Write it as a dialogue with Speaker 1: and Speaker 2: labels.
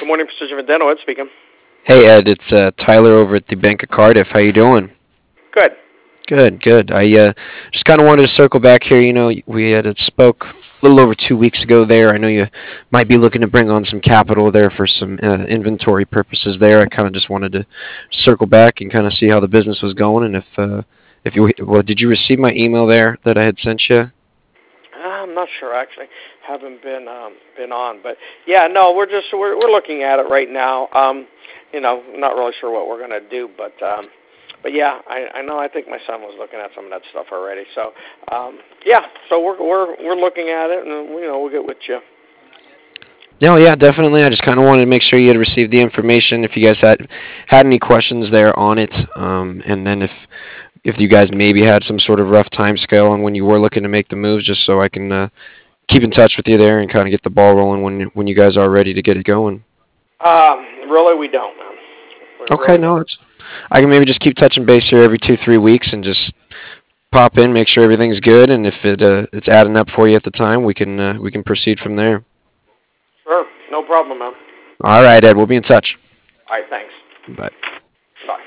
Speaker 1: Good morning, Precision Vendetta. Ed speaking.
Speaker 2: Hey Ed, it's Tyler over at the Bank of Cardiff. How you doing?
Speaker 1: Good.
Speaker 2: Good, good. I just kind of wanted to circle back here. We had spoke a little over 2 weeks ago there. I know you might be looking to bring on some capital there for some inventory purposes there. I kind of just wanted to circle back and kind of see how the business was going and if you well, did you receive my email there that I had sent you?
Speaker 1: I'm not sure actually. Haven't been on, but yeah, no, we're looking at it right now. Not really sure what we're gonna do, but yeah, I know. I think my son was looking at some of that stuff already. So yeah, so we're looking at it, and we'll get with you.
Speaker 2: No, yeah, definitely. I just kind of wanted to make sure you had received the information. If you guys had any questions there on it, and then if you guys maybe had some sort of rough time scale on when you were looking to make the moves, just so I can keep in touch with you there and kind of get the ball rolling when you guys are ready to get it going.
Speaker 1: Really, we don't, man. We
Speaker 2: Okay,
Speaker 1: really
Speaker 2: no,
Speaker 1: don't.
Speaker 2: it's I can maybe just keep touching base here every 2 3 weeks and just pop in, make sure everything's good, and if it's adding up for you at the time, we can proceed from there.
Speaker 1: Sure, no problem, man.
Speaker 2: All right, Ed, we'll be in touch.
Speaker 1: All right, thanks.
Speaker 2: Bye.